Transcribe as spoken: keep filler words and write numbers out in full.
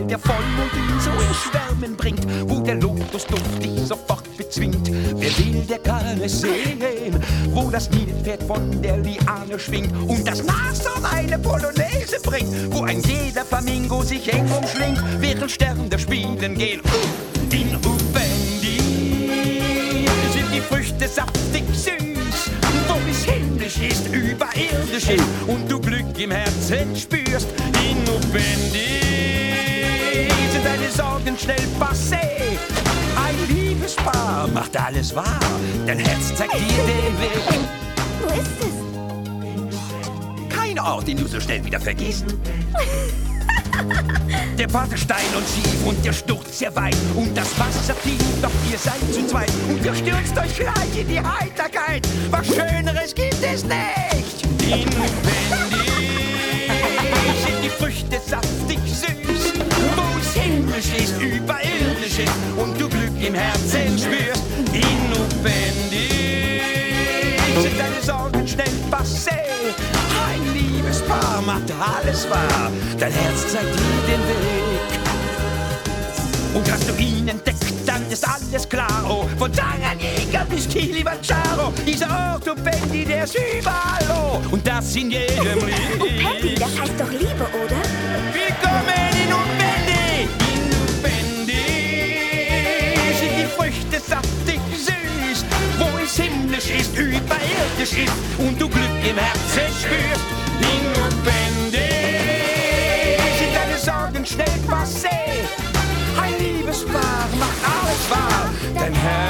der Vollmond ihn so in Schwärmen bringt, wo der Lotusduft dich sofort bezwingt. Wer will, der kann es sehen, wo das Nilpferd von der Liane schwingt und das Nashorn eine Polonaise bringt, wo ein jeder Flamingo sich eng umschlingt, während Sterne spielen gehen. Uh, in Uvendi sind die Früchte saftig süß, wo es himmlisch ist, überirdisch ist und du Glück im Herzen spürst. In Uvendi sind deine Sorgen schnell passé. Ein Liebespaar macht alles wahr, dein Herz zeigt dir den Weg. Wo ist es? Kein Ort, den du so schnell wieder vergisst. Der Pfad ist steil und schief und der Sturz sehr weit und das Wasser tief, doch ihr seid zu zweit und ihr stürzt euch gleich in die Heiterkeit. Was Schöneres gibt es nicht. Inwendig sind die Früchte saftig süß, wo es himmlisch ist, überirdisch ist und du Glück im Herzen spürst. Inwendig sind deine Sorgen schnell passé. Ein Liebespaar macht alles wahr, dein Herz zeigt dir den Weg. Und hast du ihn entdeckt, dann ist alles klar. Oh, von Tanganjika bis Kilimanjaro, dieser Ort Upendi, der ist überall. Oh, und das in jedem Lied. Upendi, das heißt doch Liebe, oder? Willkommen in Upendi. In Upendi sind die Früchte saftig süß, wo es himmlisch ist, überirdisch ist und du Glück im Herzen spürst. In Upendi sind deine Sorgen schnell passé. Ein Liebespaar macht alles wahr, dein Herz